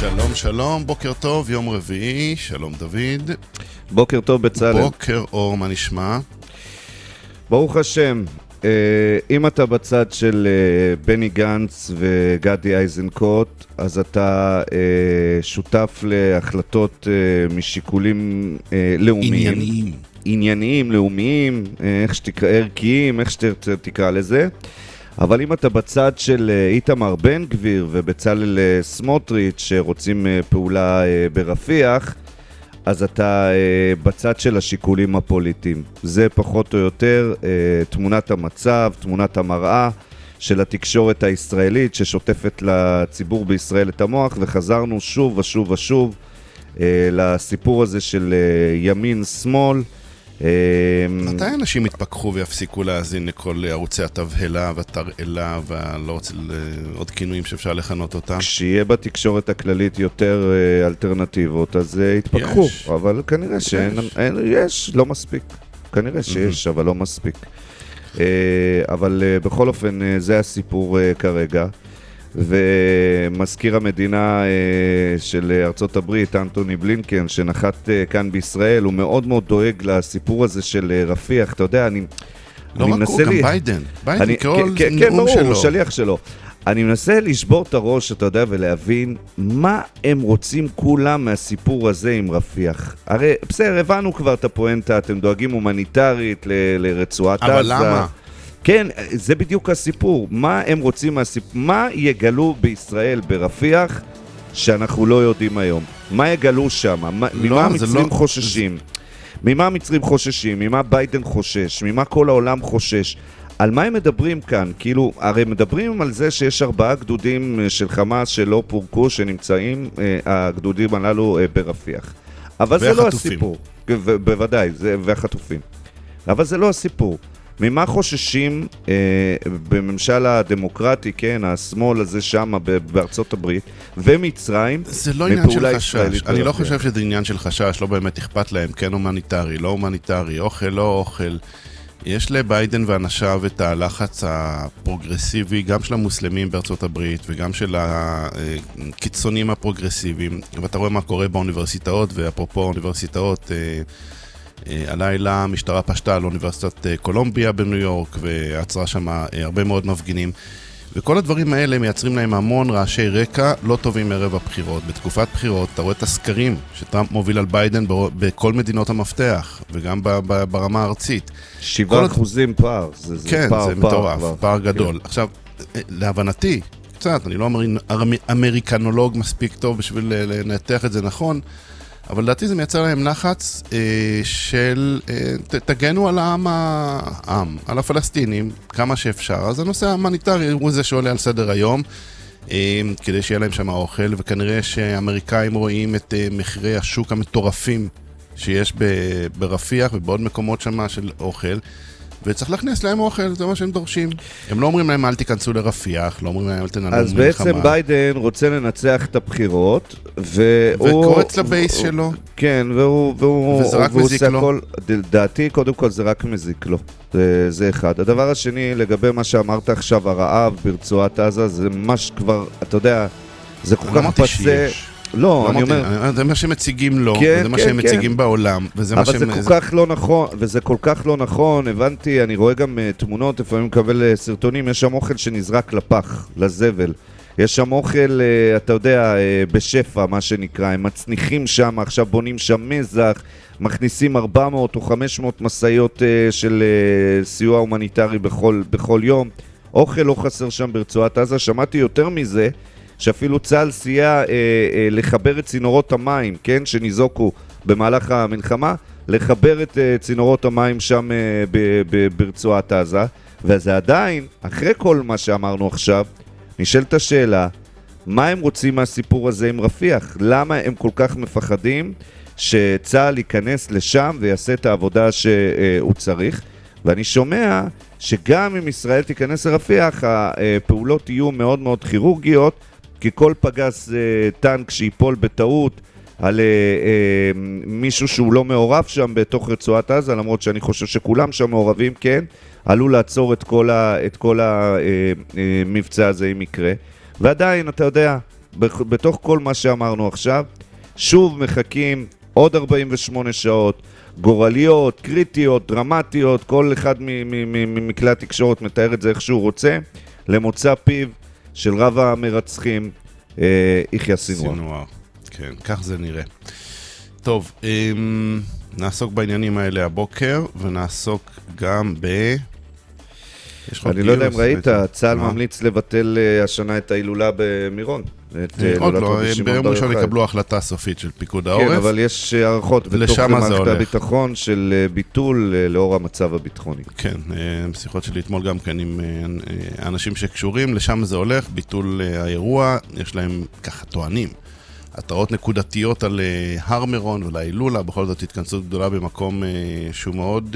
שלום, שלום, בוקר טוב, יום רביעי, שלום דוד. בוקר טוב בצלם. בוקר אור, מה נשמע? ברוך השם, אם אתה בצד של בני גנץ וגדי איזנקוט, אז אתה שותף להחלטות משיקולים לאומיים. ענייניים, לאומיים, איך שתקרא, ערכיים, איך שתקרא לזה. אבל אם אתה בצד של איתמר בן גביר ובצלאל סמוטריץ' שרוצים פעולה ברפיח, אז אתה בצד של השיקולים הפוליטיים. זה פחות או יותר תמונת המצב, תמונת המראה של התקשורת הישראלית ששוטפת לציבור בישראל את המוח, וחזרנו שוב ושוב ושוב לסיפור הזה של ימין-שמאל. מתי אנשים יתפכחו ויפסיקו להאזין לכל ערוצי התבהלה והתרעלה ולא רוצה עוד כינויים שאפשר לכנות אותם? כשיהיה בתקשורת הכללית יותר אלטרנטיבות, אז יתפכחו. אבל כנראה שיש, לא מספיק. כנראה שיש, אבל לא מספיק. אבל בכל אופן, זה הסיפור כרגע. ומזכיר המדינה של ארצות הברית, אנטוני בלינקן, שנחת כאן בישראל, הוא מאוד מאוד דואג לסיפור הזה של רפיח. אתה יודע, אני לא רק הוא, גם ביידן. ביידן כל נאום שלו. כן, ברור, שליח שלו. אני מנסה לשבור את הראש, אתה יודע, ולהבין מה הם רוצים כולם מהסיפור הזה עם רפיח. הרי בסדר, הבנו כבר את הפואנטה, אתם דואגים הומניטרית לרצועת עזה. אבל למה? כן, זה בדיוק הסיפור. מה הם רוצים מהסיפור? מה יגלו בישראל ברפיח שאנחנו לא יודעים היום? מה יגלו שם? ממה המצרים חוששים? ממה המצרים חוששים? ממה ביידן חושש? ממה כל העולם חושש? על מה הם מדברים כאן? כאילו, הרי מדברים על זה שיש 4 גדודים של חמאס שלא פורקו, שנמצאים הגדודים הללו ברפיח. אבל זה לא הסיפור. בוודאי, והחטופים. אבל זה לא הסיפור. ממה חוששים בממשל הדמוקרטי, כן, השמאל הזה שם בארצות הברית, ומצרים, זה לא עניין של חשש. אני לא חושב שזה עניין של חשש, לא באמת אכפת להם, כן הומניטרי, לא הומניטרי, אוכל, לא אוכל. יש לביידן ואנשיו את הלחץ הפרוגרסיבי, גם של המוסלמים בארצות הברית, וגם של הקיצונים הפרוגרסיביים. ואתה רואה מה קורה באוניברסיטאות, ואפרופו אוניברסיטאות, הלילה המשטרה פשטה על אוניברסיטת קולומביה בניו יורק ועצרה שם הרבה מאוד מפגינים, וכל הדברים האלה מייצרים להם המון רעשי רקע לא טובים מערב הבחירות. בתקופת בחירות אתה רואה את הסקרים שטראמפ מוביל על ביידן בכל מדינות המפתח וגם ברמה הארצית. 7% פער, כן, זה מטורף, פער גדול. עכשיו, להבנתי, קצת, אני לא אמריקנולוג מספיק טוב בשביל לנתח את זה נכון, אבל לדעתי זה מייצר להם לחץ של תגנו על העם, על הפלסטינים, כמה שאפשר. אז הנושא ההומניטרי הוא זה שעולה על סדר היום, כדי שיהיה להם שם האוכל, וכנראה שהאמריקאים רואים את מחירי השוק המטורפים שיש ברפיח ובעוד מקומות שם של אוכל, וצריך להכניס להם אוכל, זה מה שהם דורשים. הם לא אומרים להם אל תיכנסו לרפיח, לא אומרים להם אל תנהלו מלחמה. אז בעצם ביידן רוצה לנצח את הבחירות, וקורץ לבייס שלו. כן, וזה רק מזיק לו. דעתי, קודם כל, זה רק מזיק לו. זה אחד. הדבר השני, לגבי מה שאמרת עכשיו, הרעב ברצועת עזה, זה ממש כבר, אתה יודע, זה כל כך פצע. לא, אני אומר... זה מה שמציגים לו, וזה מה שהם מציגים בעולם, אבל זה כל כך לא נכון, וזה כל כך לא נכון, הבנתי, אני רואה גם תמונות, לפעמים מקבל סרטונים, יש שם אוכל שנזרק לפח, לזבל. יש שם אוכל, אתה יודע, בשפע, מה שנקרא, הם מצניחים שם, עכשיו בונים שם מזח, מכניסים 400 או 500 מסעיות של סיוע הומניטרי בכל יום. אוכל לא חסר שם ברצועת עזה, שמעתי יותר מזה, שאפילו צה"ל סייע לחבר את צינורות המים, כן, שניזוקו במהלך המלחמה, לחבר את צינורות המים שם ברצועת עזה, וזה עדיין, אחרי כל מה שאמרנו עכשיו, נשאלת השאלה, מה הם רוצים מהסיפור הזה עם רפיח? למה הם כל כך מפחדים שצה"ל ייכנס לשם ויעשה את העבודה שהוא צריך? ואני שומע שגם אם ישראל תיכנס לרפיח, הפעולות יהיו מאוד מאוד כירורגיות, כי כל פגז טנק שיפול בטעות על מישהו שהוא לא מעורב שם בתוך רצועת עזה, למרות שאני חושב שכולם שם מעורבים, כן, עלו לעצור את כל המבצע הזה אם יקרה. ועדיין, אתה יודע, בתוך כל מה שאמרנו עכשיו, שוב מחכים עוד 48 שעות, גורליות, קריטיות, דרמטיות, כל אחד מכלי התקשורת מתאר את זה איך שהוא רוצה, למוצא פיו של רב המרצחים, יחיא סינואר. כן, כך זה נראה. טוב, נעסוק בעניינים האלה הבוקר, ונעסוק גם אני לא יודע אם ראית, צה"ל ממליץ לבטל השנה את ההילולה במירון. עוד לא, ביום ראשון יקבלו החלטה סופית של פיקוד העורף. כן, אבל יש הערכות בתוך מערכת הביטחון של ביטול לאור המצב הביטחוני. כן, בשיחות שלי אתמול גם כן עם אנשים שקשורים, לשם זה הולך, ביטול האירוע, יש להם ככה טוענים. התראות נקודתיות על הר מירון ולהילולה, בכל זאת התכנסות גדולה במקום שהוא מאוד...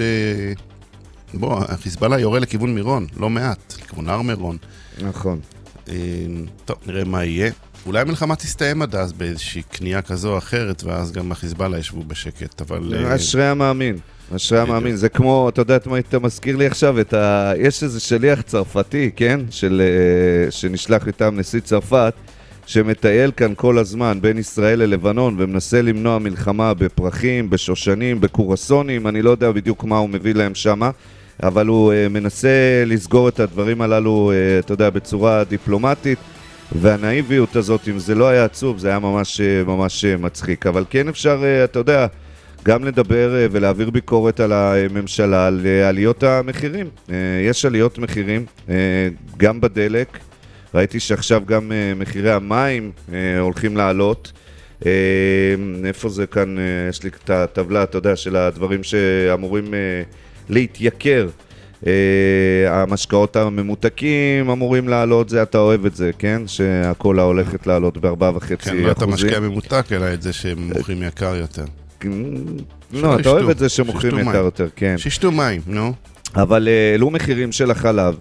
החיזבאללה יורה לכיוון מירון, לא מעט, לכיוון הר מירון. נכון. טוב, נראה מה יהיה. אולי המלחמה תסתיים עד אז באיזושהי קנייה כזו או אחרת, ואז גם החיזבאללה ישבו בשקט, אבל... אשרי המאמין, אשרי המאמין. זה כמו, אתה יודעת מה אתה מזכיר לי עכשיו? יש איזה שליח צרפתי, כן? שנשלח איתם נשיא צרפת, שמטייל כאן כל הזמן בין ישראל ללבנון, ומנסה למנוע מלחמה בפרחים, בשושנים, בקורסונים, אני לא יודע בדיוק מה הוא מביא להם שמה, אבל הוא מנסה לסגור את הדברים הללו, אתה יודע, בצורה דיפלומטית, והנאיביות הזאת, אם זה לא היה עצוב, זה היה ממש, ממש מצחיק. אבל כן אפשר, אתה יודע, גם לדבר ולהעביר ביקורת על הממשלה, על עליות המחירים. יש עליות מחירים, גם בדלק, ראיתי שעכשיו גם מחירי המים הולכים לעלות. איפה זה כאן? יש לי את הטבלה, אתה יודע, של הדברים שאמורים להתייקר. המשקאות הממותקים אמורים לעלות, זה אתה אוהב את זה, כן? שהקולה הולכת לעלות ב4.5%. כן, לא אתה משקע ממותק, אלא את זה שמוכרים יקר יותר. לא, אתה אוהב את זה שמוכרים יקר יותר, כן. שישתו מים, נו. אבל אלו מחירים של החלב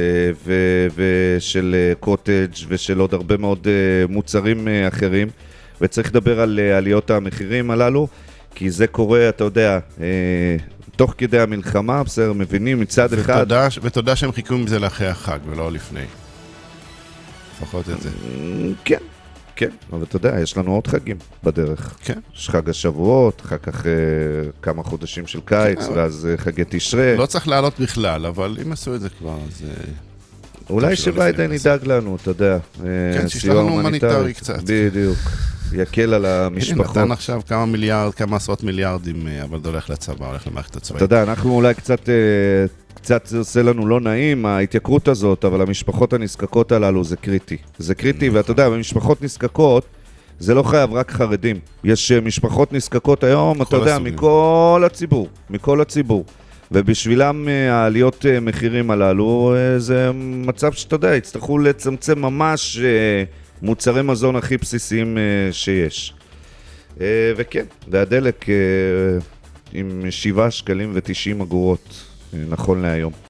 ושל קוטג' ושל עוד הרבה מאוד מוצרים אחרים, וצריך לדבר על עליות המחירים הללו, כי זה קורה, אתה יודע, תוך כדי המלחמה, בסדר, מבינים מצד אחד. ותודה שהם חיכו עם זה לאחרי החג ולא לפני. לפחות את זה. כן. כן, אבל אתה יודע, יש לנו עוד חגים בדרך. כן. יש חג השבועות, אחר כך כמה חודשים של קיץ, ואז חגי תשרה. לא צריך לעלות בכלל, אבל אם עשו את זה כבר, אז... אולי שביידן ידאג לנו, אתה יודע. כן, שיש לנו הומניטרי קצת. בדיוק. יקל על המשפחות. נתן עכשיו כמה עשרות מיליארדים, אבל זה הולך לצבא, הולך למערכת הצבאית. אתה יודע, אנחנו אולי קצת עושה לנו לא נעים, ההתייקרות הזאת, אבל המשפחות הנזקקות הללו זה קריטי. זה קריטי, ואתה יודע, במשפחות נזקקות, זה לא חייב רק חרדים. יש משפחות נזקקות היום, אתה יודע, מכל הציבור. ובשבילם העליות מחירים הללו, זה מצב שאתה יודע, יצטרכו לצמצם ממש מוצרי מזון הכי בסיסיים שיש. וכן, והדלק עם 7.90 שקלים נכון להיום.